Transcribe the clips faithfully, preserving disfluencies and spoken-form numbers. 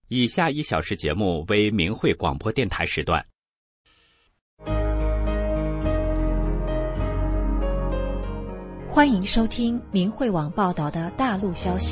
以下一小时节目为明慧广播电台时段。 欢迎收听明慧网报道的大陆消息。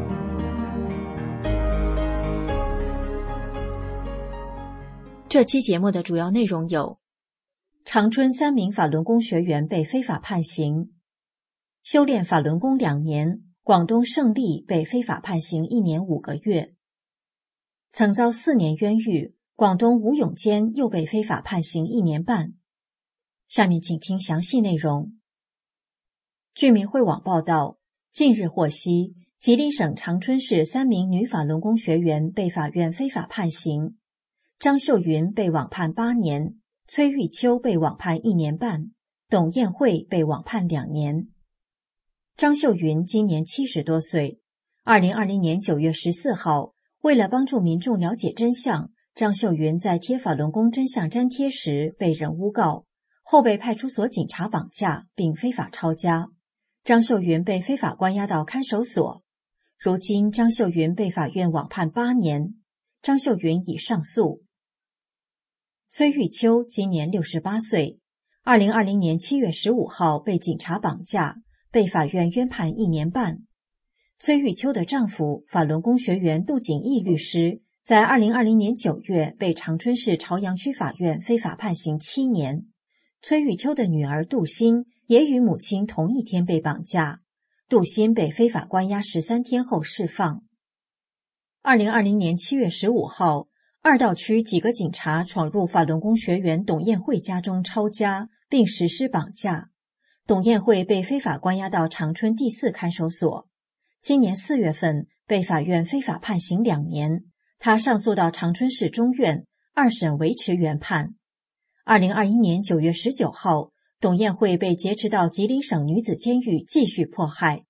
这期节目的主要内容有：长春三名法轮功学员被非法判刑；修炼法轮功两年，广东胜利被非法判刑一年五个月；曾遭四年冤狱，广东吴永坚又被非法判刑一年半。下面请听详细内容。据明慧网报道，近日获悉，吉林省长春市三名女法轮功学员被法院非法判刑。张秀云被网判八年，崔玉秋被网判一年半，董艳慧被网判两年。张秀云今年七十多岁，二零二零年九月十四号，为了帮助民众了解真相，张秀云在贴法轮功真相粘贴时被人诬告，后被派出所警察绑架并非法抄家。张秀云被非法关押到看守所，如今张秀云被法院网判八年，张秀云已上诉。崔玉秋今年六十八岁，二零二零年七月十五号被警察绑架，被法院冤判一年半。崔玉秋的丈夫法轮功学员杜景义律师在二零二零年九月被长春市朝阳区法院非法判刑七年。崔玉秋的女儿杜欣也与母亲同一天被绑架，杜欣被非法关押十三天后释放。二零二零年七月十五号，二道区几个警察闯入法轮功学员董艳慧家中抄家，并实施绑架。董艳慧被非法关押到长春第四看守所。今年四月份被法院非法判刑两年，她上诉到长春市中院，二审维持原判。二零二一年九月十九号，董艳慧被劫持到吉林省女子监狱继续迫害。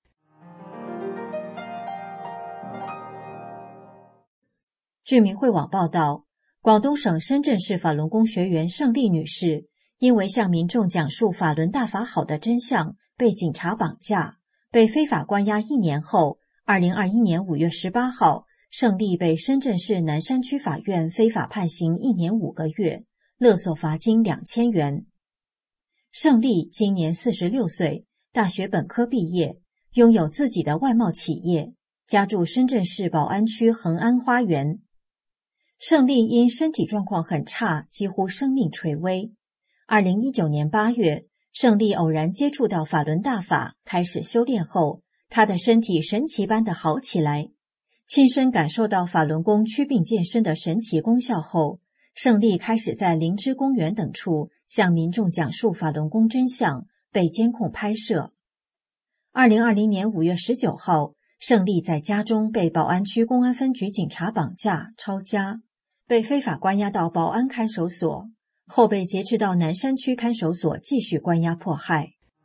据明慧网报道，广东省深圳市法轮功学员胜利女士因为向民众讲述法轮大法好的真相，被警察绑架，被非法关押一年后，二零二一年五月十八号，胜利被深圳市南山区法院非法判刑一年五个月，勒索罚金两千元。胜利今年四十六岁，大学本科毕业，拥有自己的外贸企业，家住深圳市宝安区恒安花园。胜利因身体状况很差，几乎生命垂危。二零一九年八月，胜利偶然接触到法轮大法，开始修炼后，他的身体神奇般的好起来。亲身感受到法轮功祛病健身的神奇功效后，胜利开始在灵芝公园等处向民众讲述法轮功真相，被监控拍摄。二零二零年五月十九号，胜利在家中被宝安区公安分局警察绑架、抄家，被非法关押到宝安看守所，后被劫持到南山区看守所继续关押迫害。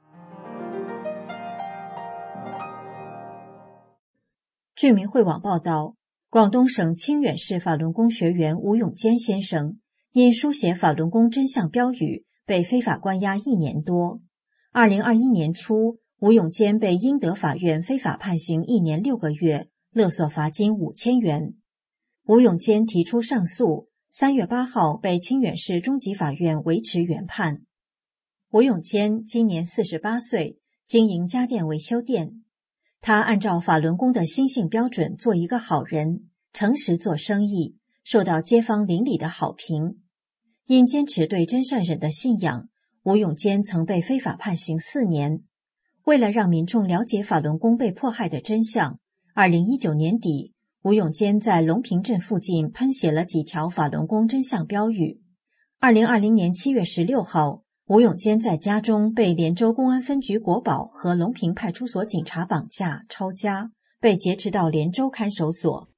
据明慧网报道，广东省清远市法轮功学员吴永坚先生因书写法轮功真相标语被非法关押一年多。二零二一年初，吴永坚被英德法院非法判刑一年六个月，勒索罚金五千元。吴永坚提出上诉，三月八号被清远市中级法院维持原判。吴永坚今年四十八岁，经营家电维修店。他按照法轮功的心性标准做一个好人，诚实做生意，受到街坊邻里的好评。因坚持对真善忍的信仰，吴永坚曾被非法判刑四年。为了让民众了解法轮功被迫害的真相，二零一九年底，吴永坚在龙平镇附近喷写了几条法轮功真相标语。二零二零年七月十六号，吴永坚在家中被连州公安分局国保和龙平派出所警察绑架、抄家，被劫持到连州看守所。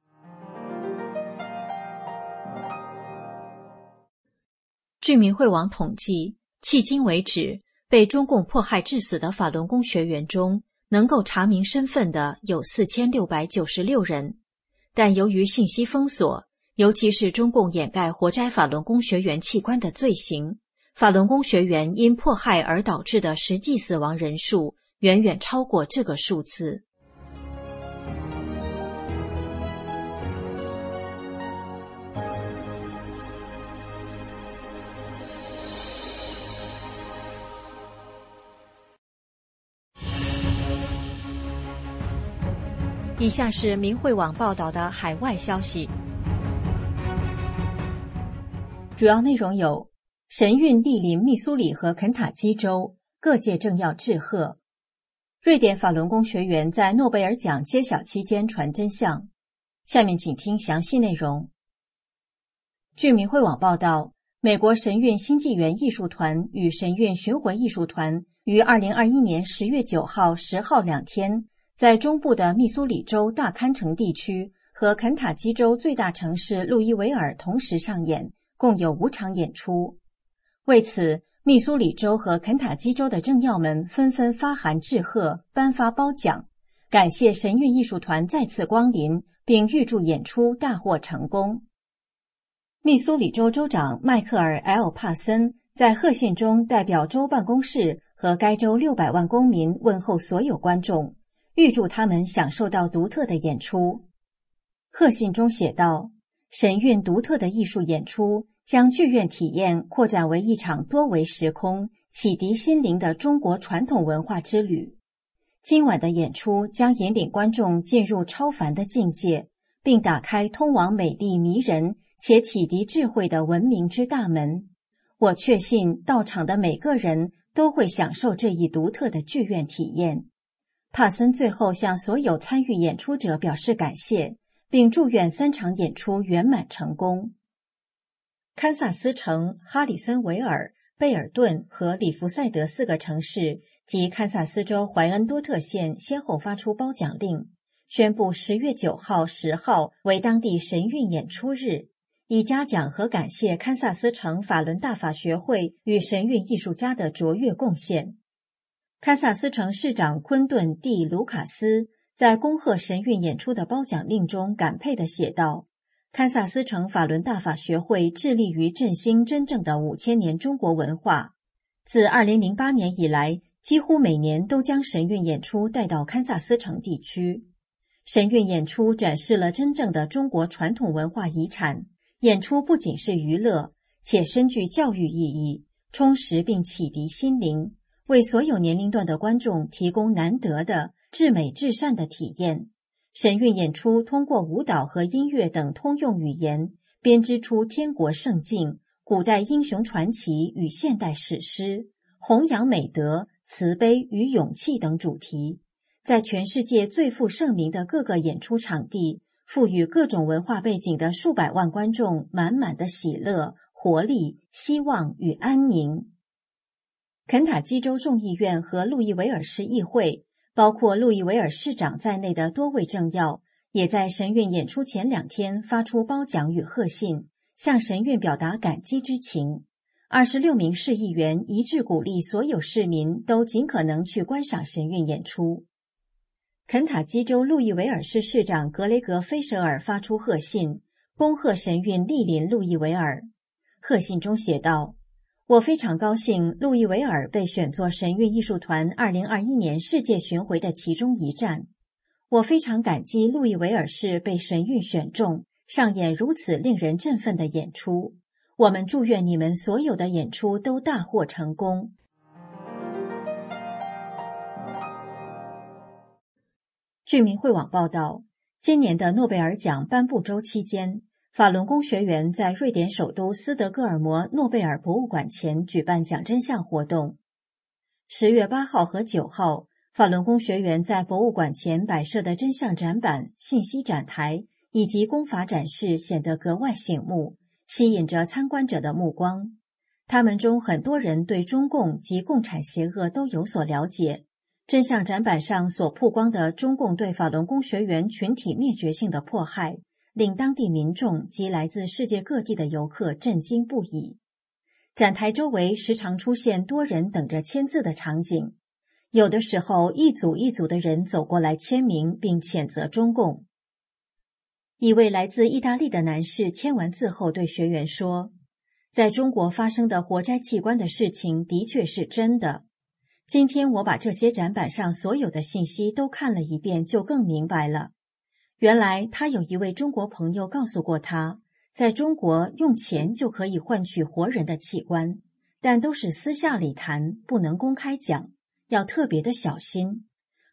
据明慧网统计，迄今为止，被中共迫害致死的法轮功学员中，能够查明身份的有四千六百九十六人，但由于信息封锁，尤其是中共掩盖活摘法轮功学员器官的罪行，法轮功学员因迫害而导致的实际死亡人数远远超过这个数字。 以下是明慧网报道的海外消息，主要内容有：神韵莅临密苏里和肯塔基州，各界政要致贺；瑞典法轮功学员在诺贝尔奖揭晓期间传真相。下面请听详细内容。据明慧网报道，美国神韵新纪元艺术团与神韵巡回艺术团于二零二一年十月九号、十号两天，在中部的密苏里州大堪城地区和肯塔基州最大城市路易维尔同时上演，共有五场演出。为此，密苏里州和肯塔基州的政要们纷纷发函致贺，颁发褒奖，感谢神韵艺术团再次光临，并预祝演出大获成功。密苏里州州长迈克尔 ·L. 帕森在贺信中代表州办公室和该州六百万公民问候所有观众，预祝他们享受到独特的演出。贺信中写道：神韵独特的艺术演出将剧院体验扩展为一场多维时空、启迪心灵的中国传统文化之旅。今晚的演出将引领观众进入超凡的境界，并打开通往美丽迷人且启迪智慧的文明之大门。我确信到场的每个人都会享受这一独特的剧院体验。帕森最后向所有参与演出者表示感谢，并祝愿三场演出圆满成功。堪萨斯城、哈里森维尔、贝尔顿和里弗赛德四个城市及堪萨斯州怀恩多特县先后发出褒奖令，宣布十月九号、十号为当地神韵演出日，以嘉奖和感谢堪萨斯城法轮大法学会与神韵艺术家的卓越贡献。堪萨斯城市长昆顿 ·D. 卢卡斯在恭贺神韵演出的褒奖令中感佩地写道：堪萨斯城法轮大法学会致力于振兴真正的五千年中国文化，自二零零八年以来，几乎每年都将神韵演出带到堪萨斯城地区。神韵演出展示了真正的中国传统文化遗产，演出不仅是娱乐，且深具教育意义，充实并启迪心灵，为所有年龄段的观众提供难得的至美至善的体验。神韵演出通过舞蹈和音乐等通用语言，编织出天国圣境、古代英雄传奇与现代史诗，弘扬美德、慈悲与勇气等主题，在全世界最负盛名的各个演出场地，赋予各种文化背景的数百万观众满满的喜乐、活力、希望与安宁。肯塔基州众议院和路易维尔市议会，包括路易维尔市长在内的多位政要，也在神韵演出前两天发出褒奖与贺信，向神韵表达感激之情。二十六名市议员一致鼓励所有市民都尽可能去观赏神韵演出。肯塔基州路易维尔市市长格雷格·菲舍尔发出贺信，恭贺神韵莅临路易维尔。贺信中写道：我非常高兴路易维尔被选作神韵艺术团二零二一年世界巡回的其中一站。我非常感激路易维尔市被神韵选中，上演如此令人振奋的演出。我们祝愿你们所有的演出都大获成功。据明慧网报道，今年的诺贝尔奖颁布周期间，法轮功学员在瑞典首都斯德哥尔摩诺贝尔博物馆前举办讲真相活动。十月八号和九号，法轮功学员在博物馆前摆设的真相展板、信息展台以及功法展示显得格外醒目，吸引着参观者的目光。他们中很多人对中共及共产邪恶都有所了解。真相展板上所曝光的中共对法轮功学员群体灭绝性的迫害，令当地民众及来自世界各地的游客震惊不已。展台周围时常出现多人等着签字的场景，有的时候一组一组的人走过来签名并谴责中共。一位来自意大利的男士签完字后对学员说：在中国发生的活摘器官的事情的确是真的。今天我把这些展板上所有的信息都看了一遍，就更明白了。原来他有一位中国朋友告诉过他，在中国用钱就可以换取活人的器官，但都是私下里谈，不能公开讲，要特别的小心。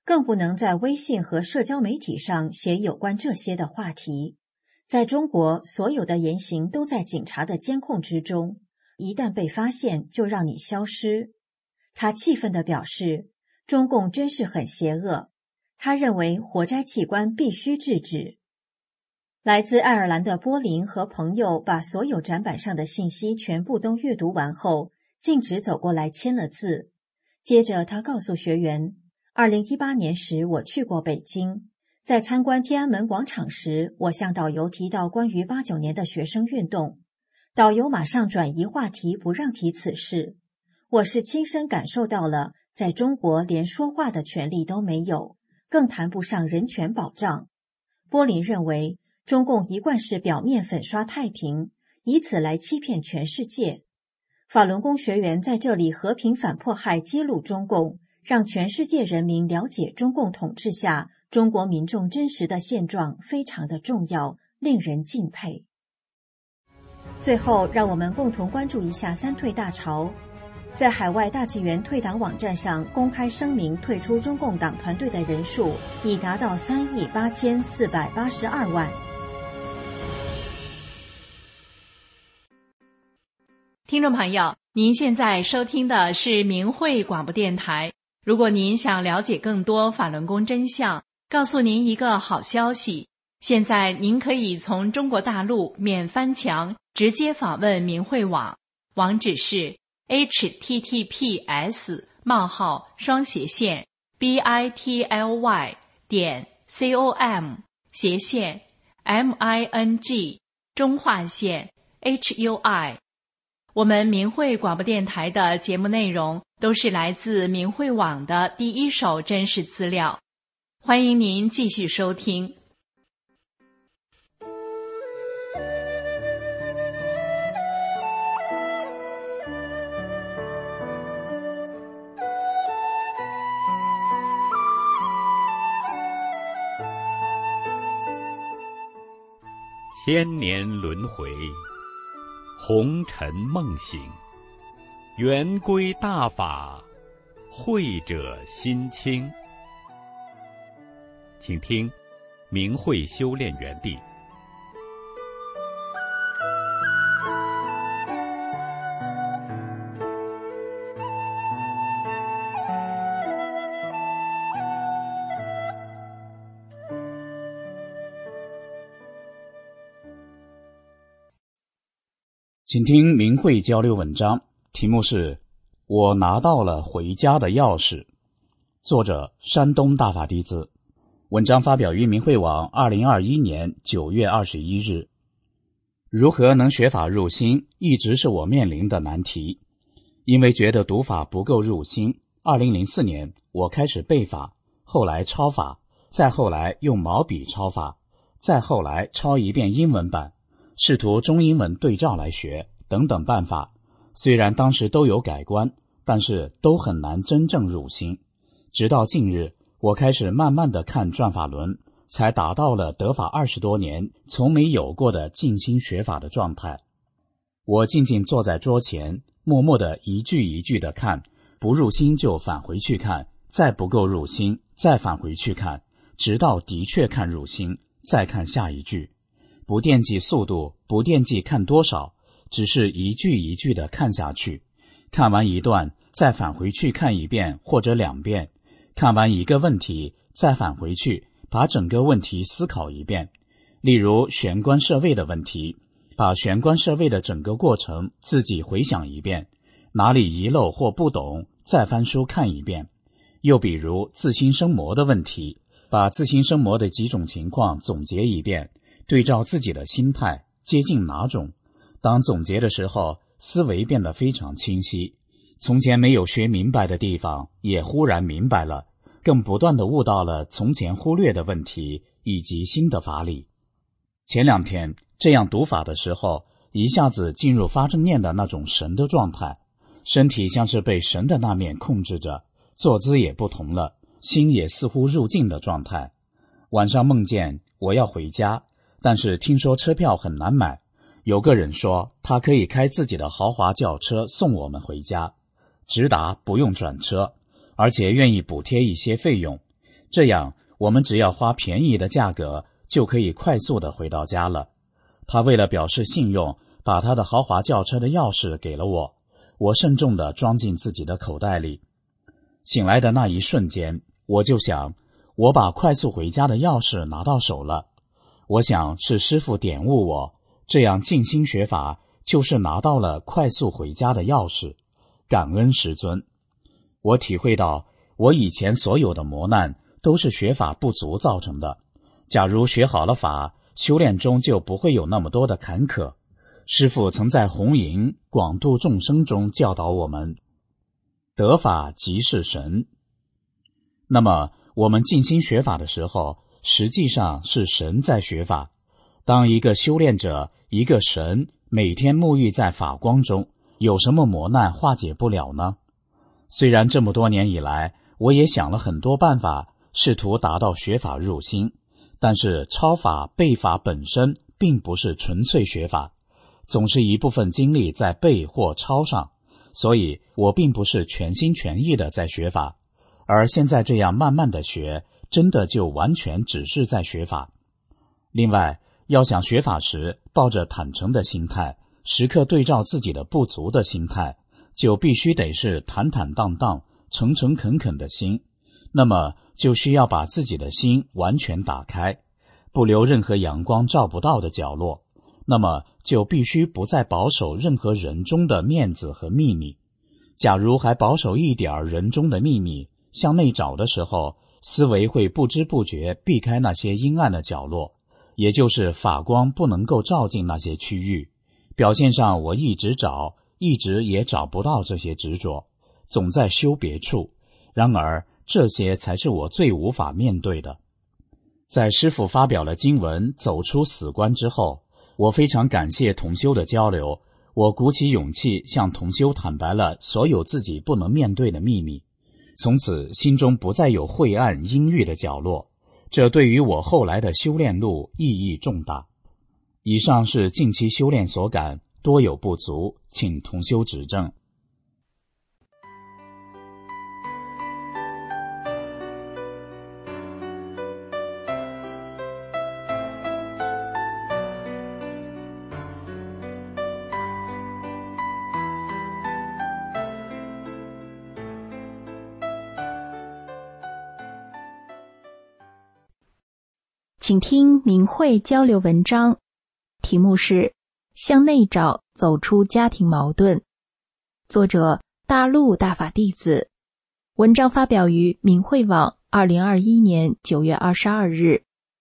更不能在微信和社交媒体上写有关这些的话题。在中国，所有的言行都在警察的监控之中，一旦被发现，就让你消失。他气愤地表示，中共真是很邪恶。他认为活摘器官必须制止。来自爱尔兰的波林和朋友把所有展板上的信息全部都阅读完后，径直走过来签了字。接着他告诉学员，二零一八年时我去过北京，在参观天安门广场时，我向导游提到关于八九年的学生运动，导游马上转移话题，不让提此事。我是亲身感受到了，在中国连说话的权利都没有，更谈不上人权保障。波林认为，中共一贯是表面粉刷太平，以此来欺骗全世界。法轮功学员在这里和平反迫害，揭露中共，让全世界人民了解中共统治下中国民众真实的现状，非常的重要，令人敬佩。最后，让我们共同关注一下三退大潮。在海外大纪元退党网站上公开声明退出中共党团队的人数已达到三亿八千四百八十二万。 听众朋友，您现在收听的是明慧广播电台。如果您想了解更多法轮功真相，告诉您一个好消息，现在您可以从中国大陆免翻墙直接访问明慧网，网址是 h t t p s 冒号双斜线 b i t l y 点 com 斜线 m i n g 中划线 h u i。我们明慧广播电台的节目内容都是来自明慧网的第一手真实资料，欢迎您继续收听。 千年轮回，红尘梦醒，圆规大法，慧者心清。请听明慧修炼园地。 请听明慧交流文章，题目是我拿到了回家的钥匙，作者山东大法弟子。文章发表于明慧网二零二一年九月二十一日。如何能学法入心，一直是我面临的难题。因为觉得读法不够入心，二零零四年我开始背法，后来抄法，再后来用毛笔抄法，再后来抄一遍英文版，试图中英文对照来学，等等办法，虽然当时都有改观，但是都很难真正入心。直到近日，我开始慢慢地看转法轮，才达到了得法二十多年从没有过的静心学法的状态。我静静坐在桌前，默默地一句一句地看，不入心就返回去看，再不够入心，再返回去看，直到的确看入心，再看下一句。不惦记速度，不惦记看多少，只是一句一句地看下去。看完一段，再返回去看一遍或者两遍。看完一个问题，再返回去，把整个问题思考一遍。例如玄关设位的问题，把玄关设位的整个过程自己回想一遍，哪里遗漏或不懂，再翻书看一遍。又比如自心生魔的问题，把自心生魔的几种情况总结一遍，对照自己的心态，接近哪种。当总结的时候，思维变得非常清晰，从前没有学明白的地方也忽然明白了，更不断地悟到了从前忽略的问题以及新的法理。前两天这样读法的时候，一下子进入发正念的那种神的状态，身体像是被神的那面控制着，坐姿也不同了，心也似乎入静的状态。晚上梦见我要回家，但是听说车票很难买，有个人说他可以开自己的豪华轿车送我们回家，直达不用转车，而且愿意补贴一些费用。 这样我们只要花便宜的价格就可以快速地回到家了。他为了表示信用，把他的豪华轿车的钥匙给了我，我慎重地装进自己的口袋里。醒来的那一瞬间，我就想，我把快速回家的钥匙拿到手了。我想是师父点悟我，这样静心学法就是拿到了快速回家的钥匙。感恩师尊。我体会到，我以前所有的磨难都是学法不足造成的。假如学好了法，修炼中就不会有那么多的坎坷。师父曾在弘淫广度众生中教导我们，得法即是神。那么我们静心学法的时候，实际上是神在学法。当一个修炼者，一个神，每天沐浴在法光中，有什么磨难化解不了呢？虽然这么多年以来，我也想了很多办法，试图达到学法入心，但是抄法背法本身并不是纯粹学法，总是一部分精力在背或抄上，所以我并不是全心全意的在学法。而现在这样慢慢的学，真的就完全只是在学法。另外，要想学法时抱着坦诚的心态，时刻对照自己的不足的心态，就必须得是坦坦荡荡、诚诚恳恳的心。那么就需要把自己的心完全打开，不留任何阳光照不到的角落。那么就必须不再保守任何人中的面子和秘密。假如还保守一点人中的秘密，向内找的时候，思维会不知不觉避开那些阴暗的角落，也就是法光不能够照进那些区域。表现上我一直找，一直也找不到这些执着，总在修别处。然而这些才是我最无法面对的。在师父发表了经文走出死关之后，我非常感谢同修的交流，我鼓起勇气向同修坦白了所有自己不能面对的秘密。从此心中不再有晦暗阴郁的角落，这对于我后来的修炼路意义重大。以上是近期修炼所感，多有不足，请同修指正。 请听明慧交流文章，题目是向内找，走出家庭矛盾。作者大陆大法弟子。文章发表于明慧网二零二一年九月二十二日。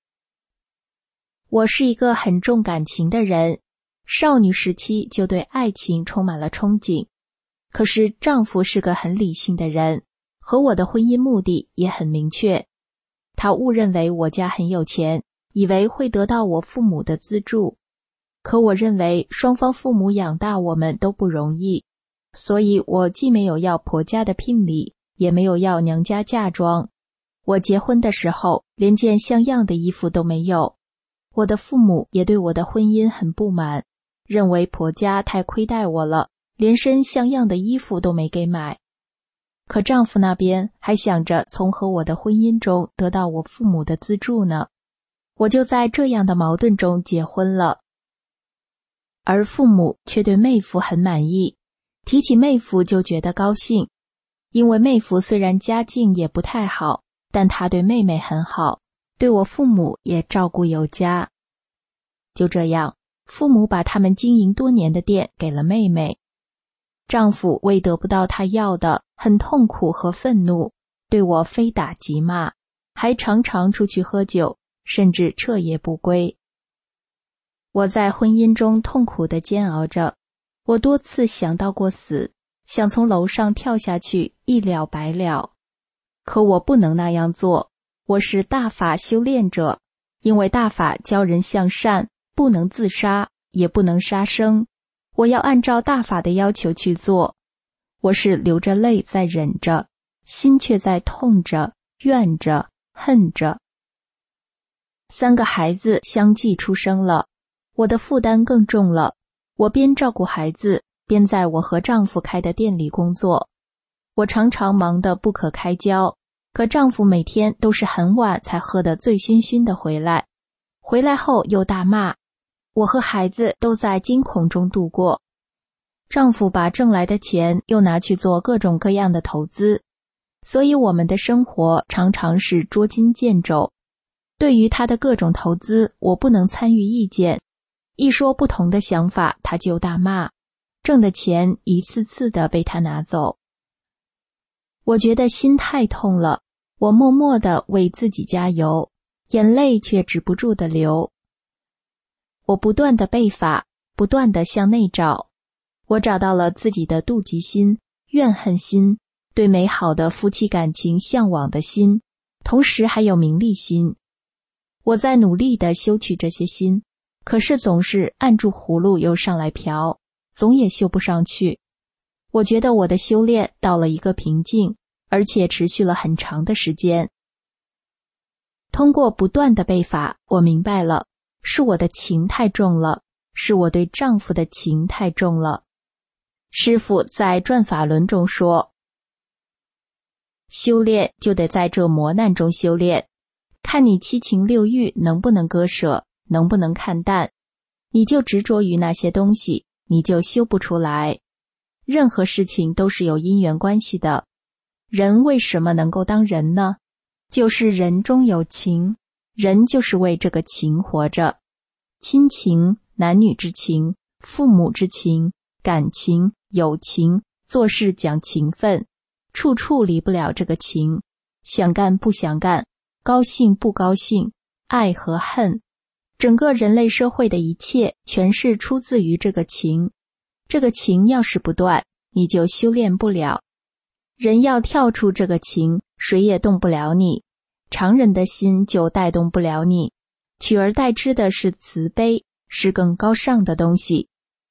我是一个很重感情的人，少女时期就对爱情充满了憧憬。可是丈夫是个很理性的人，和我的婚姻目的也很明确。他误认为我家很有钱，以为会得到我父母的资助。可我认为双方父母养大我们都不容易，所以我既没有要婆家的聘礼，也没有要娘家嫁妆。我结婚的时候连件像样的衣服都没有。我的父母也对我的婚姻很不满，认为婆家太亏待我了，连身像样的衣服都没给买。可丈夫那边还想着从和我的婚姻中得到我父母的资助呢。我就在这样的矛盾中结婚了。而父母却对妹夫很满意，提起妹夫就觉得高兴，因为妹夫虽然家境也不太好，但他对妹妹很好，对我父母也照顾有加。就这样，父母把他们经营多年的店给了妹妹。丈夫为得不到他要的，很痛苦和愤怒，对我非打即骂，还常常出去喝酒，甚至彻夜不归。我在婚姻中痛苦地煎熬着，我多次想到过死，想从楼上跳下去，一了百了。可我不能那样做，我是大法修炼者，因为大法教人向善，不能自杀，也不能杀生。我要按照大法的要求去做，我是流着泪在忍着，心却在痛着、怨着、恨着。三个孩子相继出生了，我的负担更重了。我边照顾孩子，边在我和丈夫开的店里工作。我常常忙得不可开交， 可丈夫每天都是很晚才喝得醉醺醺的回来，回来后又大骂，我和孩子都在惊恐中度过。丈夫把挣来的钱又拿去做各种各样的投资，所以我们的生活常常是捉襟见肘。对于他的各种投资，我不能参与意见，一说不同的想法，他就大骂，挣的钱一次次的被他拿走。我觉得心太痛了，我默默地为自己加油，眼泪却止不住的流。我不断地背法，不断地向内找，我找到了自己的妒忌心、怨恨心，对美好的夫妻感情向往的心，同时还有名利心。我在努力地修去这些心，可是总是按住葫芦又上来瓢，总也修不上去。我觉得我的修炼到了一个瓶颈，而且持续了很长的时间。通过不断的背法，我明白了，是我的情太重了，是我对丈夫的情太重了。师父在转法轮中说，修炼就得在这磨难中修炼，看你七情六欲能不能割舍，能不能看淡。你就执着于那些东西，你就修不出来。任何事情都是有因缘关系的。人为什么能够当人呢？就是人中有情，人就是为这个情活着。亲情、男女之情、父母之情、感情、友情，做事讲情分，处处离不了这个情。想干不想干，高兴不高兴，爱和恨，整个人类社会的一切全是出自于这个情。这个情要是不断，你就修炼不了。人要跳出这个情，谁也动不了你，常人的心就带动不了你，取而代之的是慈悲，是更高尚的东西。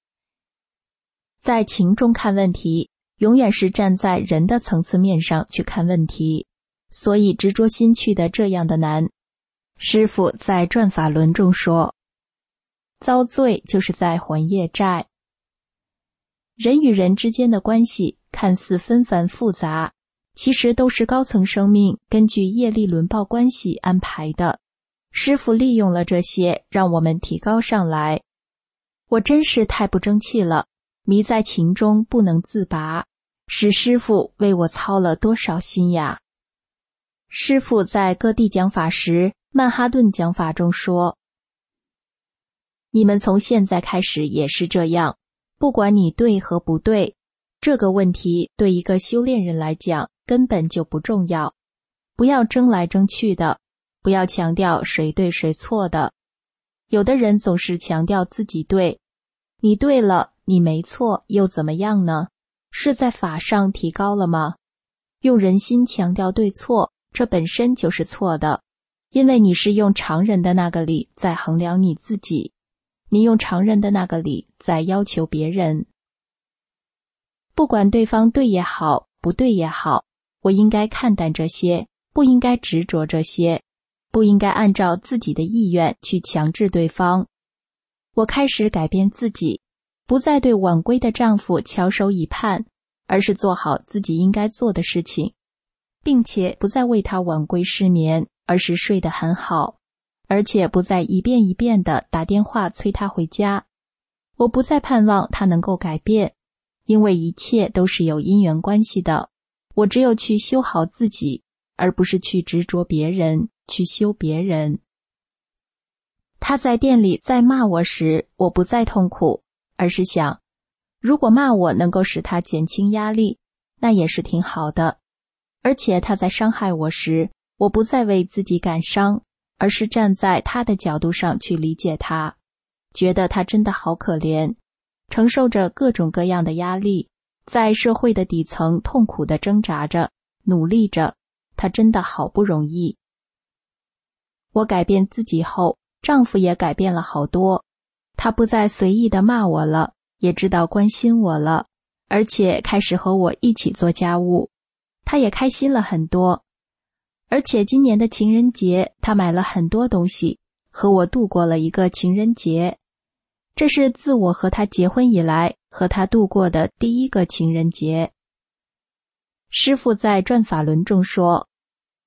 在情中看问题，永远是站在人的层次面上去看问题，所以执着心去的这样的难。师父在转法轮中说，遭罪就是在还业债。人与人之间的关系看似纷繁复杂，其实都是高层生命根据业力轮报关系安排的。师父利用了这些，让我们提高上来。我真是太不争气了，迷在情中不能自拔，使师父为我操了多少心呀。师父在各地讲法时，曼哈顿讲法中说，你们从现在开始也是这样，不管你对和不对，这个问题对一个修炼人来讲根本就不重要。不要争来争去的，不要强调谁对谁错的。有的人总是强调自己对，你对了，你没错，又怎么样呢？是在法上提高了吗？用人心强调对错，这本身就是错的，因为你是用常人的那个理在衡量你自己，你用常人的那个理在要求别人。不管对方对也好，不对也好，我应该看淡这些，不应该执着这些，不应该按照自己的意愿去强制对方。我开始改变自己，不再对晚归的丈夫翘首以盼，而是做好自己应该做的事情，并且不再为他晚归失眠，而是睡得很好，而且不再一遍一遍地打电话催他回家。我不再盼望他能够改变，因为一切都是有因缘关系的。我只有去修好自己，而不是去执着别人，去修别人。他在店里在骂我时，我不再痛苦，而是想，如果骂我能够使他减轻压力，那也是挺好的。而且他在伤害我时，我不再为自己感伤，而是站在他的角度上去理解他，觉得他真的好可怜，承受着各种各样的压力，在社会的底层痛苦地挣扎着，努力着，他真的好不容易。我改变自己后，丈夫也改变了好多，他不再随意地骂我了，也知道关心我了，而且开始和我一起做家务，他也开心了很多。而且今年的情人节，他买了很多东西，和我度过了一个情人节。这是自我和他结婚以来，和他度过的第一个情人节。师父在转法轮中说，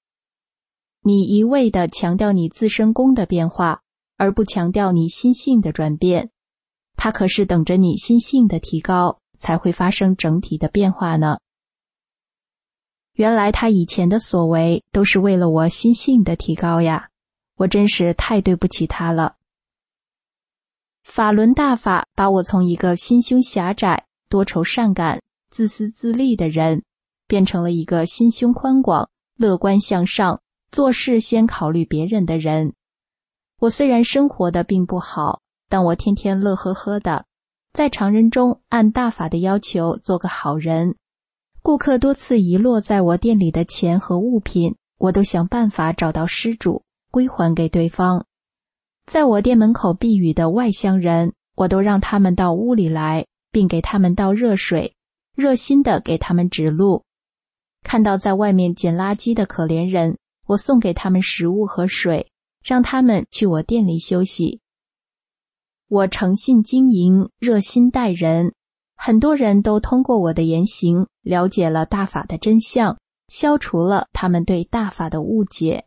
你一味地强调你自身功的变化，而不强调你心性的转变。它可是等着你心性的提高，才会发生整体的变化呢。原来他以前的所为都是为了我心性的提高呀，我真是太对不起他了。法轮大法把我从一个心胸狭窄、多愁善感、自私自利的人，变成了一个心胸宽广、乐观向上、做事先考虑别人的人。我虽然生活的并不好，但我天天乐呵呵的，在常人中按大法的要求做个好人。顾客多次遗落在我店里的钱和物品，我都想办法找到失主，归还给对方。在我店门口避雨的外乡人，我都让他们到屋里来，并给他们倒热水，热心地给他们指路。看到在外面捡垃圾的可怜人，我送给他们食物和水，让他们去我店里休息。我诚信经营，热心待人，很多人都通过我的言行了解了大法的真相，消除了他们对大法的误解。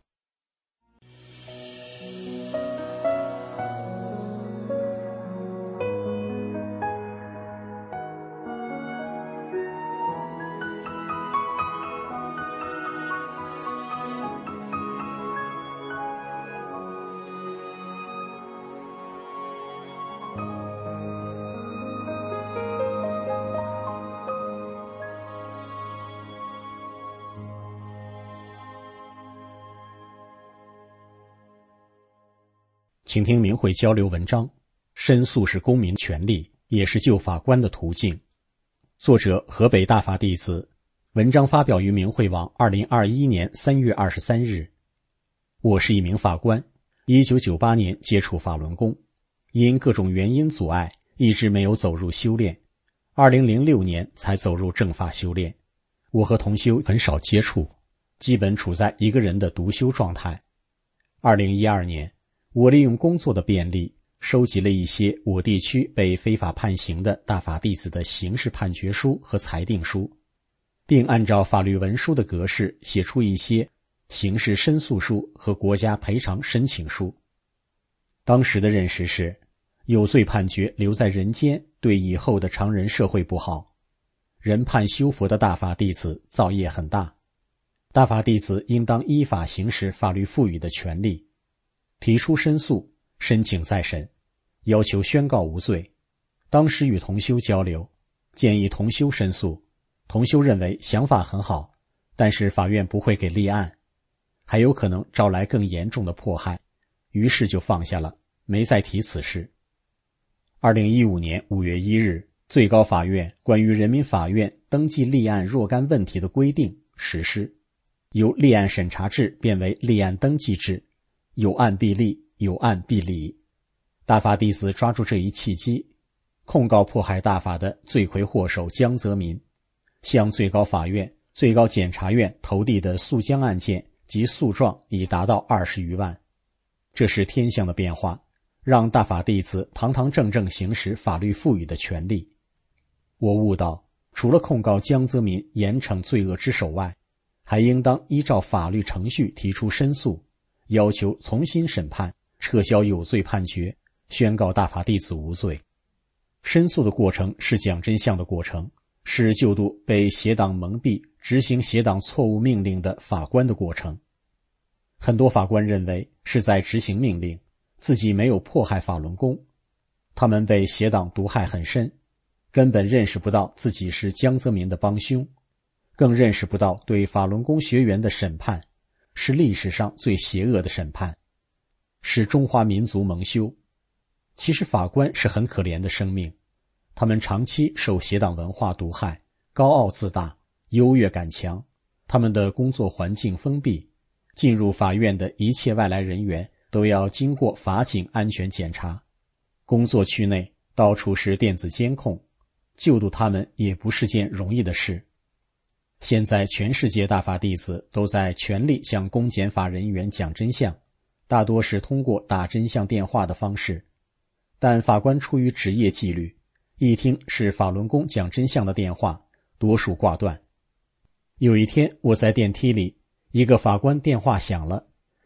请听明慧交流文章，申诉是公民权利，也是救法官的途径。作者河北大法弟子，文章发表于明慧网二零二一年三月二十三日。我是一名法官，一九九八年接触法轮功，因各种原因阻碍，一直没有走入修炼。二零零六年才走入正法修炼。我和同修很少接触，基本处在一个人的独修状态。二零一二年，我利用工作的便利，收集了一些我地区被非法判刑的大法弟子的刑事判决书和裁定书，并按照法律文书的格式写出一些刑事申诉书和国家赔偿申请书。当时的认识是，有罪判决留在人间对以后的常人社会不好，人判修佛的大法弟子造业很大，大法弟子应当依法行使法律赋予的权利，提出申诉，申请再审，要求宣告无罪。当时与同修交流，建议同修申诉，同修认为想法很好，但是法院不会给立案，还有可能招来更严重的迫害，于是就放下了，没再提此事。二零一五年五月一日，最高法院关于人民法院登记立案若干问题的规定实施，由立案审查制变为立案登记制，有案必立，有案必理。大法弟子抓住这一契机，控告迫害大法的罪魁祸首江泽民，向最高法院、最高检察院投递的诉江案件及诉状已达到二十余万。这是天象的变化，让大法弟子堂堂正正行使法律赋予的权利。我悟到，除了控告江泽民严惩罪恶之首外，还应当依照法律程序提出申诉，要求重新审判，撤销有罪判决，宣告大法弟子无罪。申诉的过程是讲真相的过程，是救度被邪党蒙蔽、执行邪党错误命令的法官的过程。很多法官认为是在执行命令，自己没有迫害法轮功，他们被邪党毒害很深，根本认识不到自己是江泽民的帮凶，更认识不到对法轮功学员的审判是历史上最邪恶的审判，使中华民族蒙羞。其实法官是很可怜的生命，他们长期受邪党文化毒害，高傲自大，优越感强，他们的工作环境封闭，进入法院的一切外来人员都要经过法警安全检查，工作区内到处是电子监控，救度他们也不是件容易的事。现在全世界大法弟子都在全力向公检法人员讲真相，大多是通过打真相电话的方式，但法官出于职业纪律，一听是法轮功讲真相的电话，多数挂断。有一天我在电梯里，一个法官电话响了，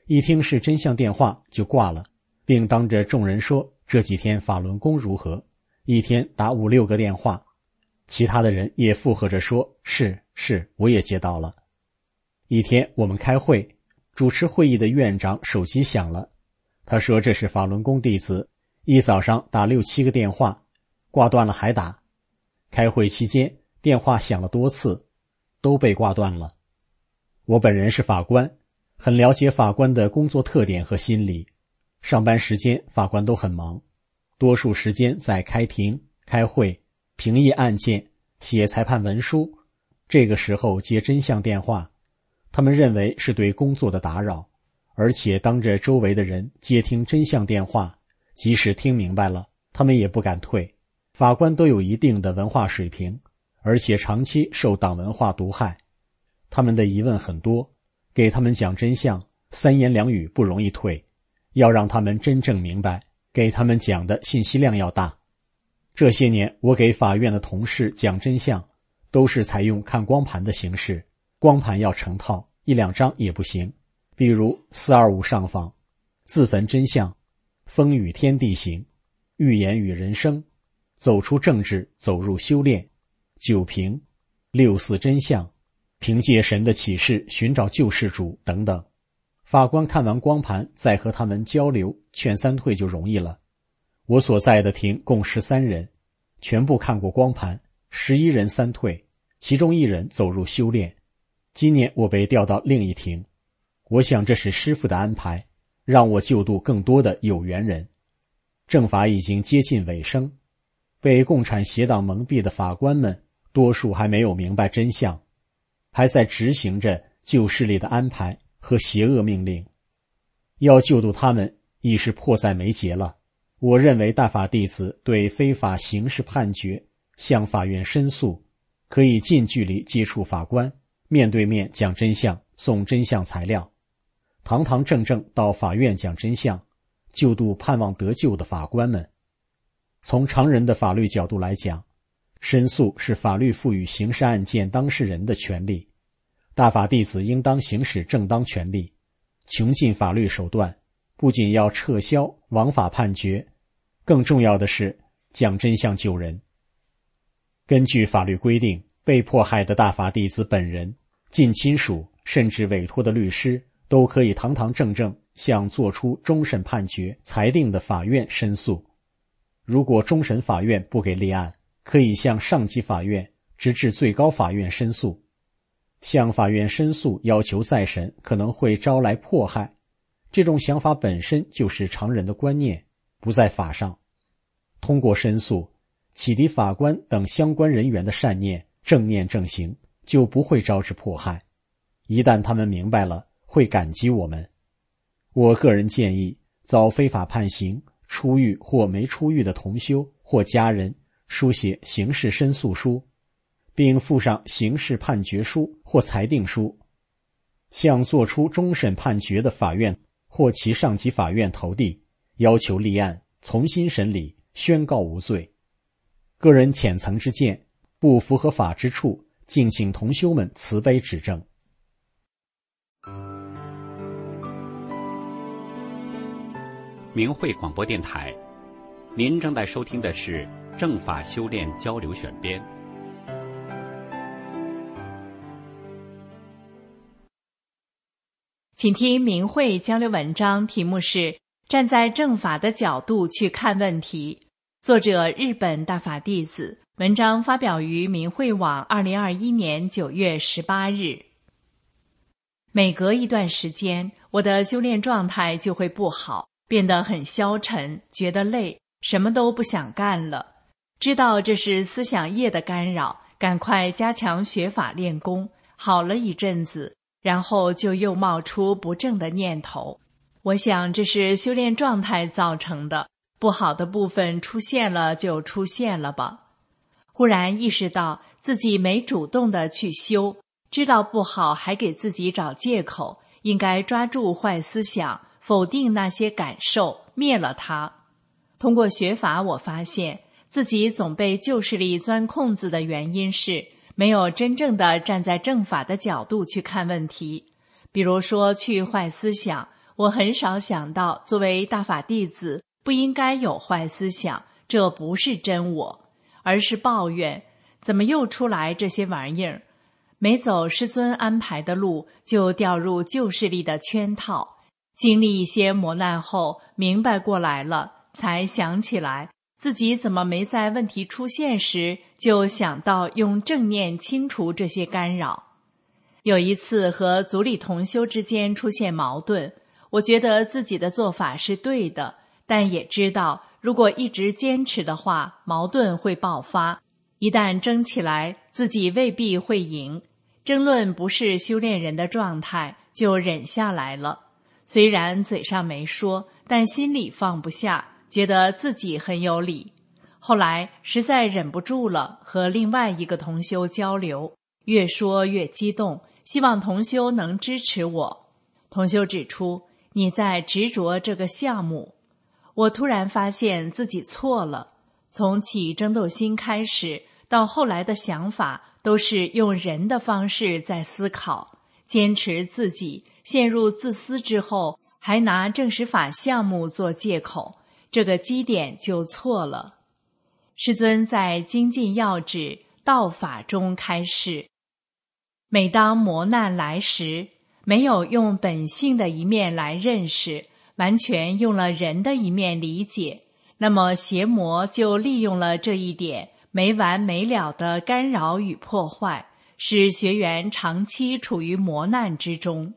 一听是真相电话就挂了，并当着众人说这几天法轮功如何，一天打五六个电话。其他的人也附和着说是是，我也接到了。一天我们开会，主持会议的院长手机响了，他说这是法轮功弟子，一早上打六七个电话，挂断了还打。开会期间电话响了多次，都被挂断了。我本人是法官，很了解法官的工作特点和心理。上班时间法官都很忙，多数时间在开庭、开会、评议案件、写裁判文书。这个时候接真相电话，他们认为是对工作的打扰，而且当着周围的人接听真相电话，即使听明白了，他们也不敢退。法官都有一定的文化水平，而且长期受党文化毒害，他们的疑问很多，给他们讲真相，三言两语不容易退，要让他们真正明白，给他们讲的信息量要大。这些年我给法院的同事讲真相，都是采用看光盘的形式，光盘要成套，一两张也不行。比如四二五上访、自焚真相、风雨天地行、预言与人生、走出政治走入修炼、九评、六四真相、凭借神的启示寻找救世主等等。法官看完光盘再和他们交流劝三退就容易了。我所在的庭共十三人，全部看过光盘，十一人三退，其中一人走入修炼。今年我被调到另一庭，我想这是师父的安排，让我救度更多的有缘人。政法已经接近尾声，被共产邪党蒙蔽的法官们多数还没有明白真相，还在执行着旧势力的安排和邪恶命令。要救度他们已是迫在眉睫了。我认为大法弟子对非法刑事判决向法院申诉，可以近距离接触法官，面对面讲真相，送真相材料，堂堂正正到法院讲真相，救度盼望得救的法官们。从常人的法律角度来讲，申诉是法律赋予刑事案件当事人的权利，大法弟子应当行使正当权利，穷尽法律手段，不仅要撤销枉法判决，更重要的是讲真相救人。根据法律规定，被迫害的大法弟子本人、近亲属甚至委托的律师都可以堂堂正正向作出终审判决裁定的法院申诉。如果终审法院不给立案，可以向上级法院直至最高法院申诉。向法院申诉要求再审可能会招来迫害，这种想法本身就是常人的观念，不在法上。通过申诉，启迪法官等相关人员的善念，正念正行，就不会招致迫害。一旦他们明白了，会感激我们。我个人建议，遭非法判刑、出狱或没出狱的同修或家人书写刑事申诉书，并附上刑事判决书或裁定书，向作出终审判决的法院或其上级法院投递，要求立案，重新审理，宣告无罪。个人浅层之见，不符合法之处，敬请同修们慈悲指正。 明慧广播电台，您正在收听的是正法修炼交流选编。 请听明慧交流文章，题目是站在正法的角度去看问题，作者日本大法弟子，文章发表于明慧网二零二一年九月十八日。每隔一段时间，我的修炼状态就会不好，变得很消沉，觉得累，什么都不想干了。知道这是思想业的干扰，赶快加强学法练功，好了一阵子，然后就又冒出不正的念头。我想这是修炼状态造成的，不好的部分出现了就出现了吧。忽然意识到自己没主动的去修，知道不好还给自己找借口，应该抓住坏思想，否定那些感受，灭了它。通过学法，我发现自己总被旧势力钻空子的原因是没有真正的站在正法的角度去看问题。比如说去坏思想， 我很少想到作为大法弟子不应该有坏思想，这不是真我，而是抱怨怎么又出来这些玩意儿。没走师尊安排的路，就掉入旧势力的圈套。经历一些磨难后，明白过来了，才想起来自己怎么没在问题出现时就想到用正念清除这些干扰。有一次和组里同修之间出现矛盾，我觉得自己的做法是对的，但也知道如果一直坚持的话，矛盾会爆发，一旦争起来，自己未必会赢。争论不是修炼人的状态，就忍下来了。虽然嘴上没说，但心里放不下，觉得自己很有理。后来实在忍不住了，和另外一个同修交流，越说越激动，希望同修能支持我。同修指出，你在执着这个项目。我突然发现自己错了，从起争斗心开始，到后来的想法都是用人的方式在思考，坚持自己，陷入自私之后，还拿正实法项目做借口，这个基点就错了。师尊在精进要旨道法中开示，每当磨难来时，没有用本性的一面来认识，完全用了人的一面理解，那么邪魔就利用了这一点，没完没了的干扰与破坏，使学员长期处于磨难之中。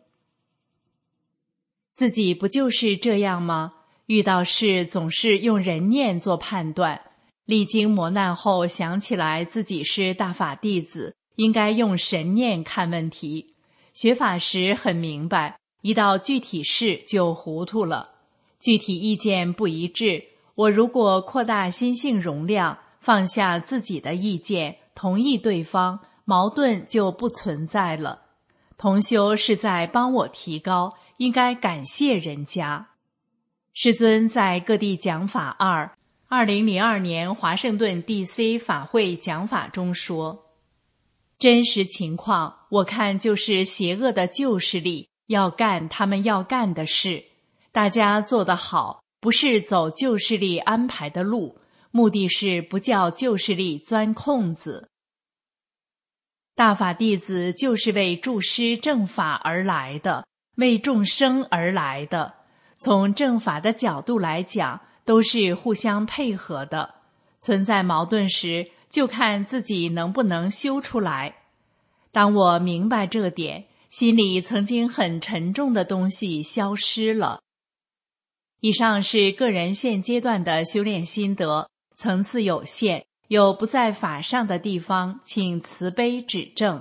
自己不就是这样吗？遇到事总是用人念做判断，历经磨难后想起来自己是大法弟子，应该用神念看问题。学法时很明白，一到具体事就糊涂了。具体意见不一致，我如果扩大心性容量，放下自己的意见，同意对方，矛盾就不存在了。同修是在帮我提高，应该感谢人家。师尊在各地讲法二二零零二年华盛顿 D C 法会讲法中说，真实情况我看就是邪恶的旧势力要干他们要干的事，大家做得好，不是走旧势力安排的路，目的是不叫旧势力钻空子。大法弟子就是为助师正法而来的，为众生而来的，从正法的角度来讲，都是互相配合的。存在矛盾时，就看自己能不能修出来。当我明白这点，心里曾经很沉重的东西消失了。以上是个人现阶段的修炼心得，层次有限，有不在法上的地方，请慈悲指正。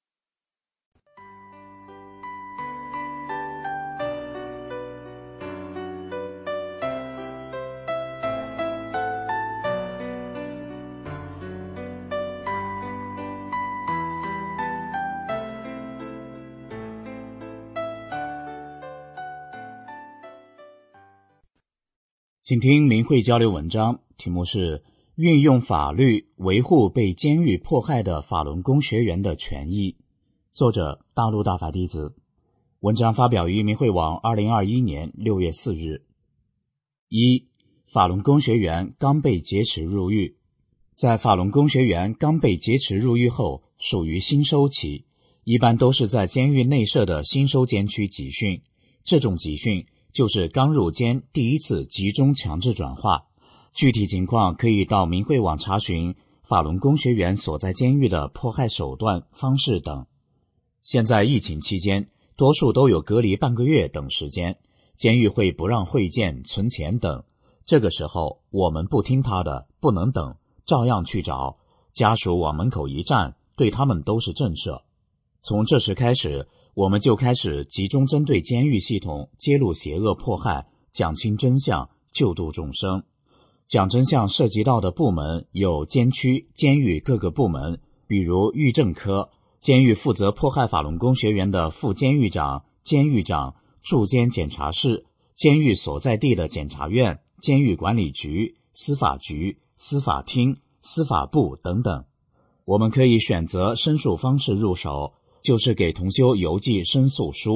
请听明慧交流文章，题目是运用法律维护被监狱迫害的法轮功学员的权益，作者大陆大法弟子。文章发表于明慧网二零二一年六月四日。一、法轮功学员刚被劫持入狱。在法轮功学员刚被劫持入狱后，属于新收期，一般都是在监狱内设的新收监区集训。这种集训就是刚入监第一次集中强制转化，具体情况可以到明慧网查询法轮功学员所在监狱的迫害手段、方式等。现在疫情期间，多数都有隔离半个月等时间，监狱会不让会见、存钱等。这个时候，我们不听他的，不能等，照样去找。家属往门口一站，对他们都是震慑。从这时开始，我们就开始集中针对监狱系统揭露邪恶迫害，讲清真相，救度众生。讲真相涉及到的部门有监区、监狱各个部门，比如狱政科，监狱负责迫害法轮功学员的副监狱长、监狱长、驻监检察室，监狱所在地的检察院、监狱管理局、司法局、司法厅、司法部等等。我们可以选择申诉方式入手，就是给同修邮寄申诉书，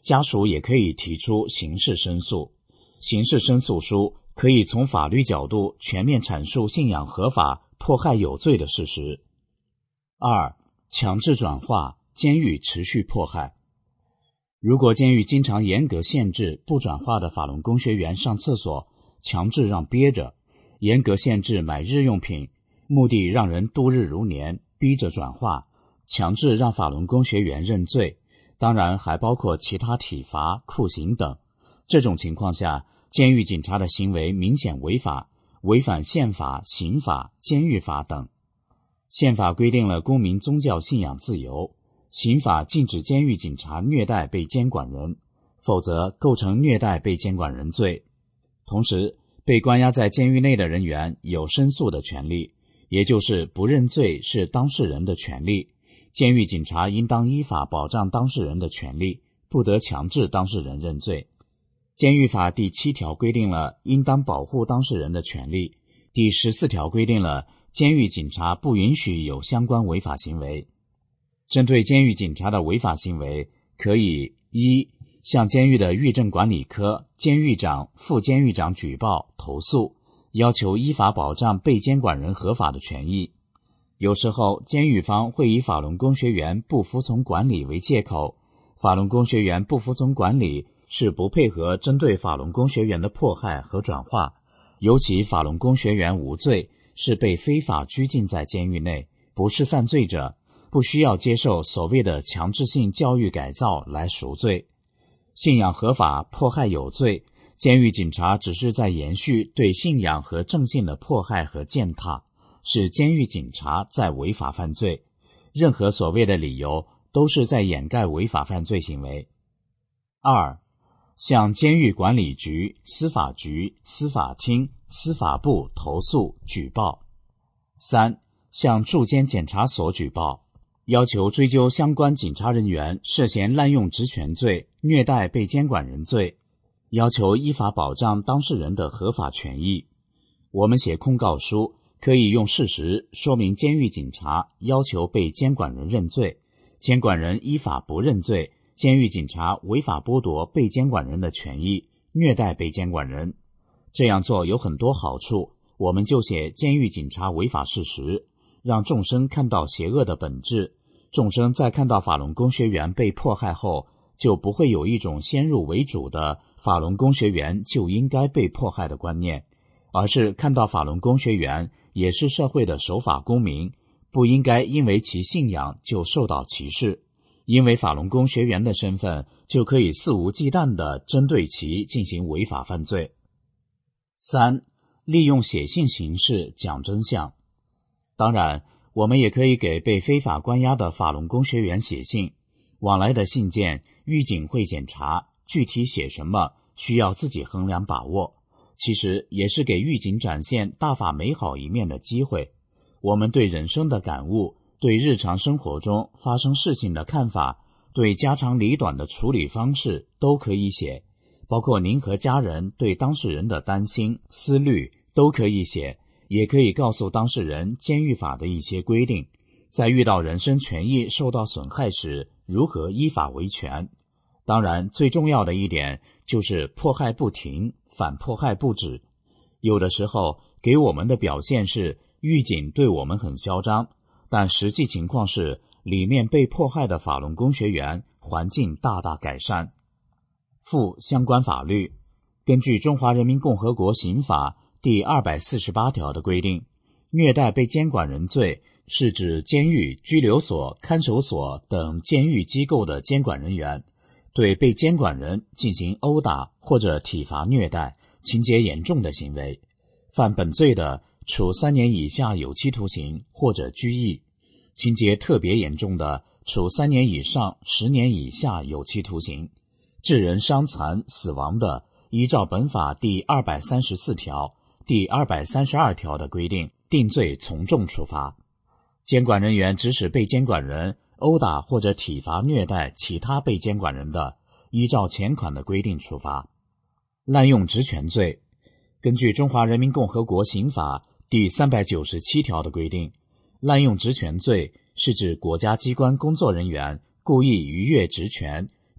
家属也可以提出刑事申诉。刑事申诉书可以从法律角度全面阐述信仰合法、迫害有罪的事实。二、强制转化，监狱持续迫害。如果监狱经常严格限制不转化的法轮功学员上厕所，强制让憋着，严格限制买日用品，目的让人度日如年，逼着转化，强制让法轮功学员认罪，当然还包括其他体罚、酷刑等。这种情况下，监狱警察的行为明显违法，违反宪法、刑法、监狱法等。宪法规定了公民宗教信仰自由，刑法禁止监狱警察虐待被监管人，否则构成虐待被监管人罪。同时，被关押在监狱内的人员有申诉的权利，也就是不认罪是当事人的权利。监狱警察应当依法保障当事人的权利，不得强制当事人认罪。监狱法第七条规定了应当保护当事人的权利，第十四条规定了监狱警察不允许有相关违法行为。针对监狱警察的违法行为，可以一向监狱的狱政管理科、监狱长、副监狱长举报、投诉，要求依法保障被监管人合法的权益。有时候，监狱方会以法轮功学员不服从管理为借口，法轮功学员不服从管理是不配合针对法轮功学员的迫害和转化，尤其法轮功学员无罪，是被非法拘禁在监狱内，不是犯罪者，不需要接受所谓的强制性教育改造来赎罪。信仰合法，迫害有罪，监狱警察只是在延续对信仰和正信的迫害和践踏，是监狱警察在违法犯罪，任何所谓的理由都是在掩盖违法犯罪行为。二、向监狱管理局、司法局、司法厅、司法部投诉举报。三、向驻监检察所举报，要求追究相关警察人员涉嫌滥用职权罪、虐待被监管人罪，要求依法保障当事人的合法权益。我们写控告书，可以用事实说明监狱警察要求被监管人认罪，监管人依法不认罪，监狱警察违法剥夺被监管人的权益，虐待被监管人。这样做有很多好处，我们就写监狱警察违法事实，让众生看到邪恶的本质。众生在看到法轮功学员被迫害后，就不会有一种先入为主的法轮功学员就应该被迫害的观念，而是看到法轮功学员也是社会的守法公民，不应该因为其信仰就受到歧视，因为法轮功学员的身份就可以肆无忌惮地针对其进行违法犯罪。三、利用写信形式讲真相。当然，我们也可以给被非法关押的法轮功学员写信，往来的信件狱警会检查，具体写什么需要自己衡量把握，其实也是给狱警展现大法美好一面的机会。我们对人生的感悟，对日常生活中发生事情的看法，对家长里短的处理方式都可以写，包括您和家人对当事人的担心、思虑都可以写，也可以告诉当事人监狱法的一些规定，在遇到人身权益受到损害时如何依法维权。当然，最重要的一点就是迫害不停，反迫害不止。有的时候给我们的表现是狱警对我们很嚣张，但实际情况是里面被迫害的法轮功学员环境大大改善。附相关法律，根据中华人民共和国刑法第二百四十八条的规定，虐待被监管人罪是指监狱、拘留所、看守所等监狱机构的监管人员对被监管人进行殴打或者体罚虐待，情节严重的行为，犯本罪的，处三年以下有期徒刑或者拘役；情节特别严重的，处三年以上十年以下有期徒刑；致人伤残、死亡的，依照本法第二百三十四条、第二百三十二条的规定，定罪从重处罚。监管人员指使被监管人殴打或者体罚虐待其他被监管人的，依照前款的规定处罚。滥用职权罪，根据中华人民共和国刑法第三百九十七条的规定，滥用职权罪是指国家机关工作人员故意逾越职权，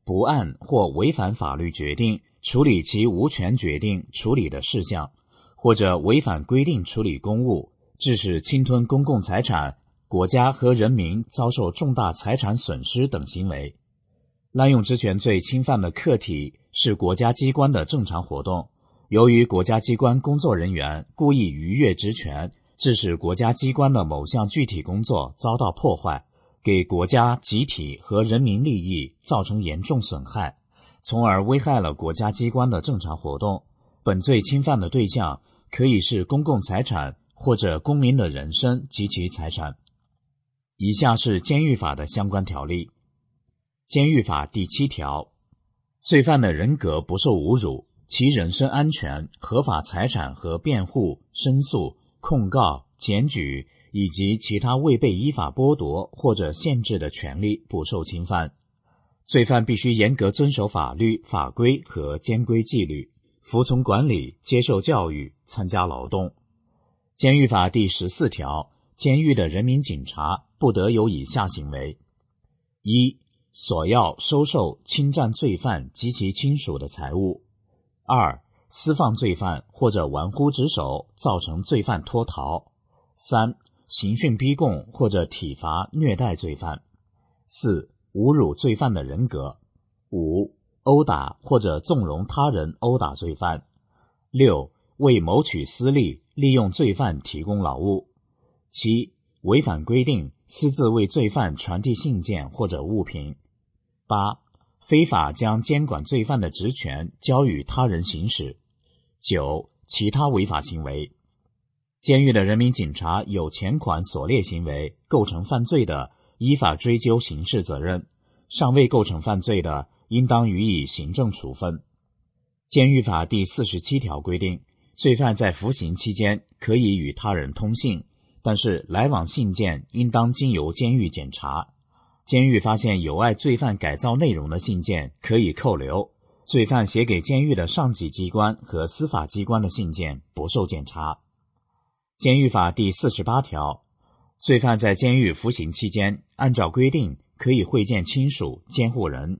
不按或违反法律决定处理其无权决定处理的事项，或者违反规定处理公务，致使侵吞公共财产、国家和人民遭受重大财产损失等行为。滥用职权罪侵犯的客体是国家机关的正常活动，由于国家机关工作人员故意逾越职权，致使国家机关的某项具体工作遭到破坏，给国家、集体和人民利益造成严重损害，从而危害了国家机关的正常活动，本罪侵犯的对象可以是公共财产或者公民的人身及其财产。以下是监狱法的相关条例。监狱法第七条，罪犯的人格不受侮辱，其人身安全、合法财产和辩护、申诉、控告、检举以及其他未被依法剥夺或者限制的权利不受侵犯。罪犯必须严格遵守法律、法规和监规纪律，服从管理，接受教育，参加劳动。监狱法第十四条，监狱的人民警察不得有以下行为：一、索要、收受、侵占罪犯及其亲属的财物；二、私放罪犯或者玩忽职守，造成罪犯脱逃；三、刑讯逼供或者体罚虐待罪犯；四、侮辱罪犯的人格；五、殴打或者纵容他人殴打罪犯；六、为谋取私利，利用罪犯提供劳务；七、违反规定，私自为罪犯传递信件或者物品；八、非法将监管罪犯的职权交予他人行使；九、其他违法行为。监狱的人民警察有前款所列行为构成犯罪的，依法追究刑事责任；尚未构成犯罪的，应当予以行政处分。监狱法第四十七条规定，罪犯在服刑期间可以与他人通信，但是来往信件应当经由监狱检查。监狱发现有碍罪犯改造内容的信件可以扣留，罪犯写给监狱的上级机关和司法机关的信件不受检查。监狱法第四十八条，罪犯在监狱服刑期间，按照规定可以会见亲属、监护人。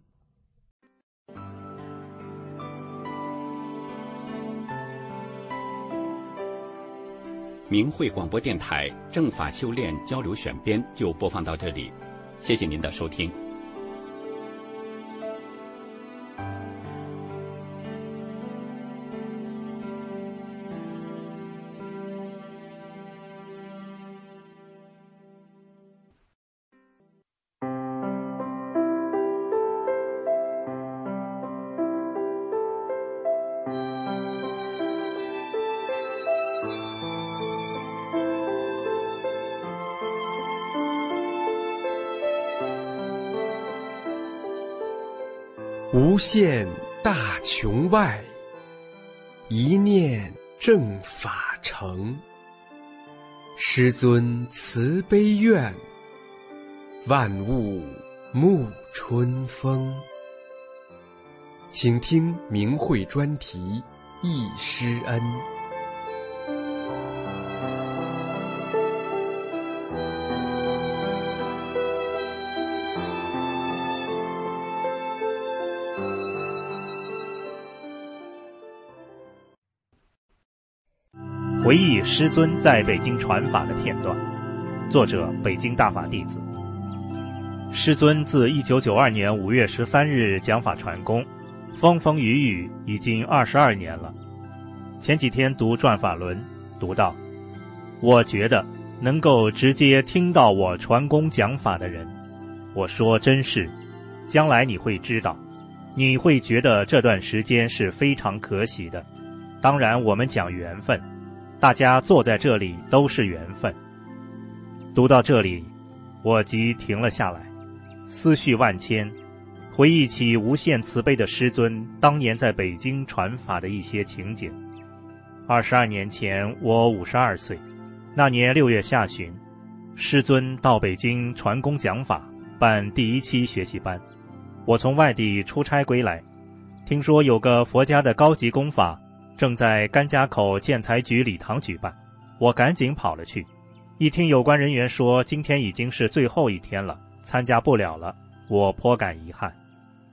明慧广播电台政法修炼交流选编就播放到这里，谢谢您的收听。 无限大穹外，一念正法成。师尊慈悲愿，万物沐春风。请听明慧专题忆师恩。 回忆师尊在北京传法的片段，作者北京大法弟子。师尊自一九九二年五月十三日讲法传功，风风雨雨已经二十二年了。前几天读转法轮，读到我觉得能够直接听到我传功讲法的人，我说真是，将来你会知道，你会觉得这段时间是非常可喜的。当然我们讲缘分，大家坐在这里都是缘分。读到这里，我即停了下来，思绪万千，回忆起无限慈悲的师尊当年在北京传法的一些情景。二十二年前，我五十二岁，那年六月下旬，师尊到北京传功讲法，办第一期学习班。我从外地出差归来，听说有个佛家的高级功法正在甘家口建材局礼堂举办，我赶紧跑了去。一听有关人员说今天已经是最后一天了，参加不了了，我颇感遗憾。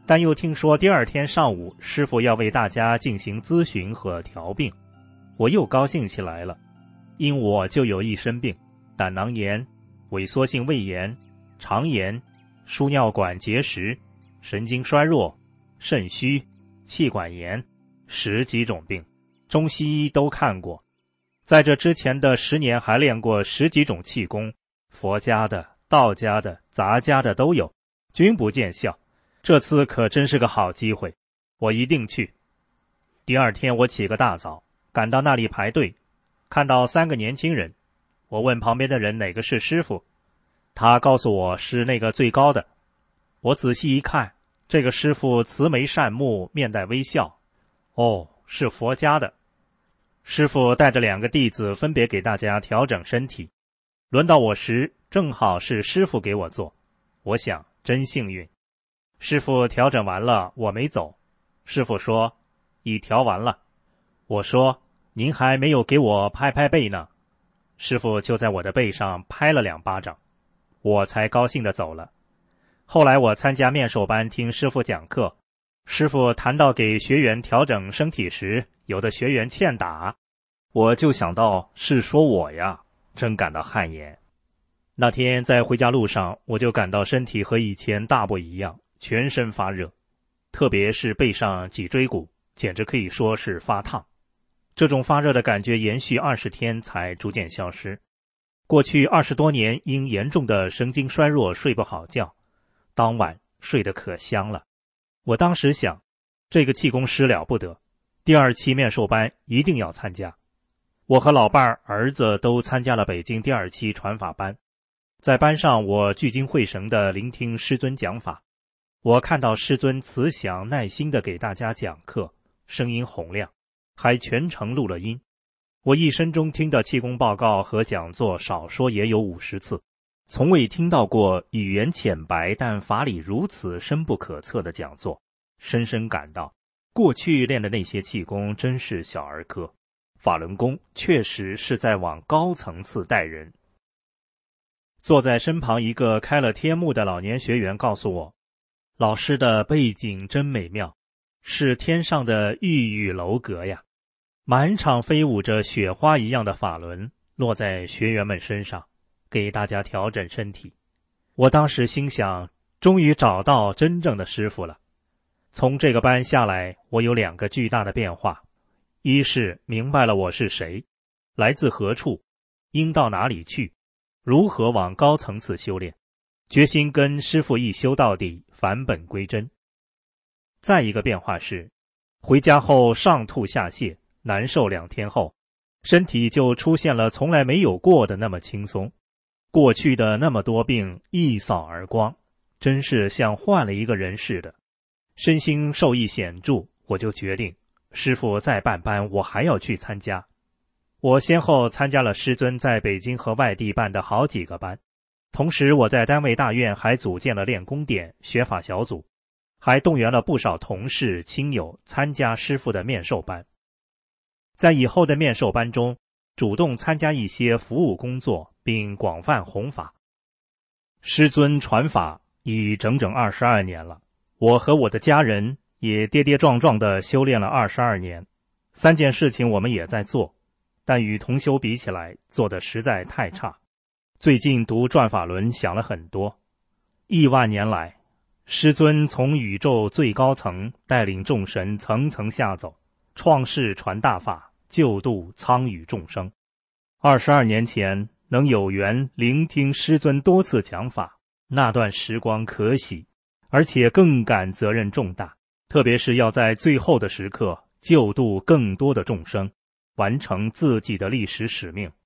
但又听说第二天上午师傅要为大家进行咨询和调病，我又高兴起来了。因我就有一身病，胆囊炎、萎缩性胃炎、肠炎、输尿管结石、神经衰弱、肾虚、气管炎，十几种病，中西医都看过。在这之前的十年还练过十几种气功，佛家的、道家的、杂家的都有，均不见效。这次可真是个好机会，我一定去。第二天我起个大早，赶到那里排队，看到三个年轻人，我问旁边的人哪个是师傅，他告诉我是那个最高的。我仔细一看，这个师傅慈眉善目，面带微笑，哦，是佛家的。师傅带着两个弟子分别给大家调整身体，轮到我时正好是师傅给我做，我想真幸运。师傅调整完了，我没走。师傅说已调完了。我说您还没有给我拍拍背呢。师傅就在我的背上拍了两巴掌，我才高兴地走了。后来我参加面授班听师傅讲课，师傅谈到给学员调整身体时，有的学员欠打，我就想到是说我呀，真感到汗颜。那天在回家路上，我就感到身体和以前大不一样，全身发热，特别是背上脊椎骨，简直可以说是发烫。这种发热的感觉延续二十天才逐渐消失。过去二十多年因严重的神经衰弱睡不好觉，当晚睡得可香了。我当时想，这个气功师了不得，第二期面授班一定要参加。我和老伴儿、儿子都参加了北京第二期传法班，在班上我聚精会神地聆听师尊讲法。我看到师尊慈祥耐心地给大家讲课，声音洪亮，还全程录了音。我一生中听的气功报告和讲座少说也有五十次，从未听到过语言浅白但法理如此深不可测的讲座，深深感到过去练的那些气功真是小儿科，法轮功确实是在往高层次带人。坐在身旁一个开了天幕的老年学员告诉我，老师的背景真美妙，是天上的玉宇楼阁呀，满场飞舞着雪花一样的法轮落在学员们身上，给大家调整身体。我当时心想，终于找到真正的师傅了。从这个班下来，我有两个巨大的变化，一是明白了我是谁，来自何处，应到哪里去，如何往高层次修炼，决心跟师傅一修到底，返本归真。再一个变化是，回家后上吐下泻，难受两天后，身体就出现了从来没有过的那么轻松，过去的那么多病一扫而光，真是像换了一个人似的，身心受益显著。我就决定，师傅再办班我还要去参加。我先后参加了师尊在北京和外地办的好几个班，同时我在单位大院还组建了练功点、学法小组，还动员了不少同事亲友参加师傅的面授班。在以后的面授班中，主动参加一些服务工作，并广泛弘法。师尊传法已整整二十二年了，我和我的家人也跌跌撞撞地修炼了二十二年，三件事情我们也在做，但与同修比起来，做得实在太差。最近读转法轮想了很多，亿万年来，师尊从宇宙最高层带领众神层层下走，创世传大法，救度苍宇众生。二十二年前能有缘聆听师尊多次讲法，那段时光可喜，而且更感责任重大，特别是要在最后的时刻救度更多的众生，完成自己的历史使命。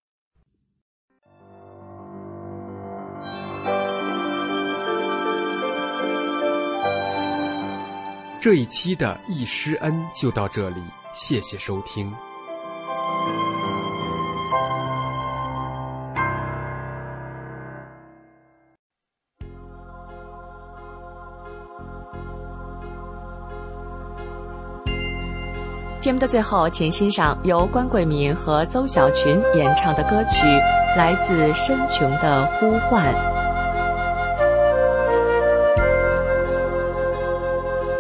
这一期的易师恩就到这里，谢谢收听。 节目的最后，请欣赏由关桂明和邹小群演唱的歌曲《来自深穹的呼唤》。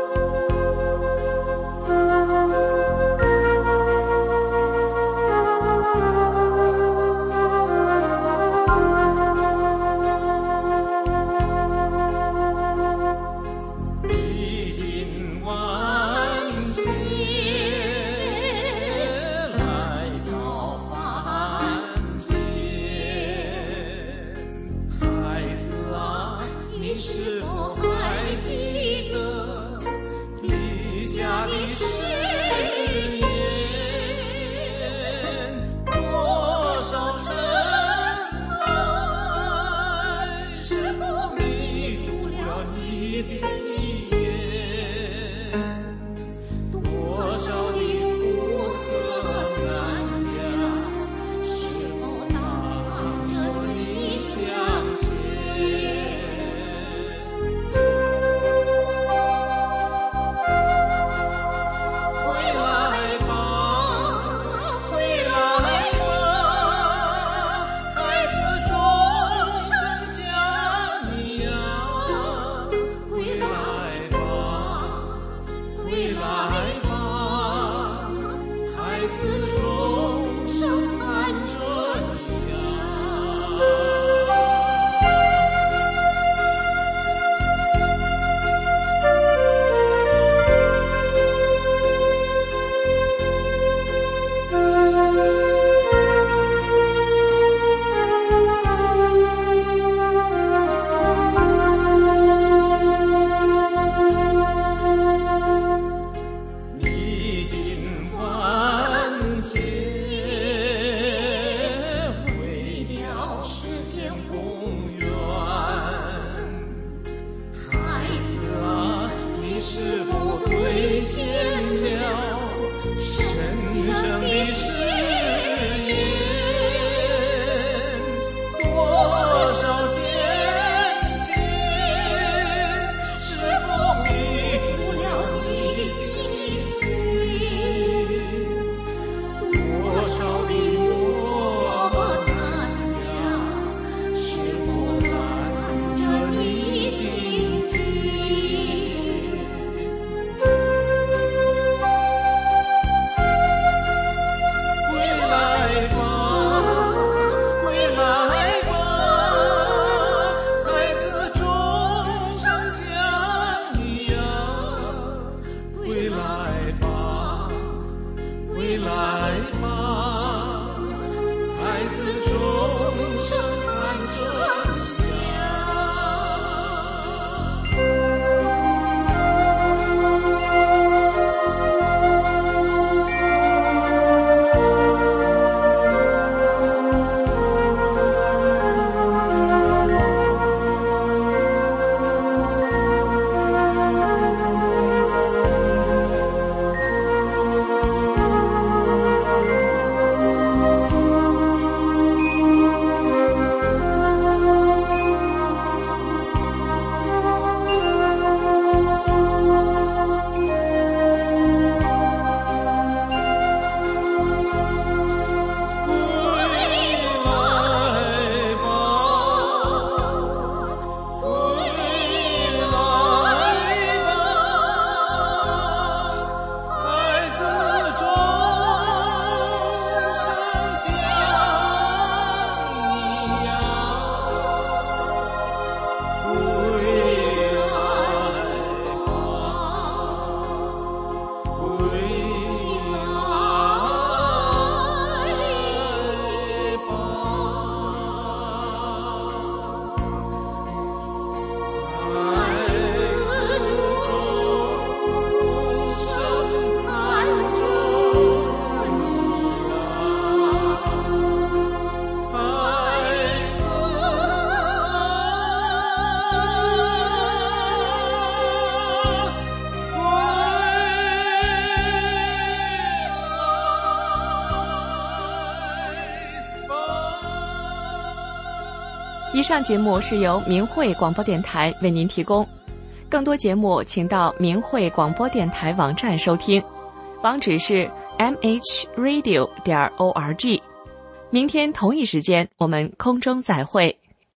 公园。孩子啊，你是否兑现了神圣的誓言？多少艰险，是否迷住了你的心？多少的磨难呀，是否拦着你荆棘？归来吧，归来吧，孩子终生想你呀。归来吧，归来吧，孩子终生看着你呀。 以上节目是由明慧广播电台为您提供，更多节目请到明慧广播电台网站收听，网址是 m h radio 点 org。明天同一时间我们空中再会。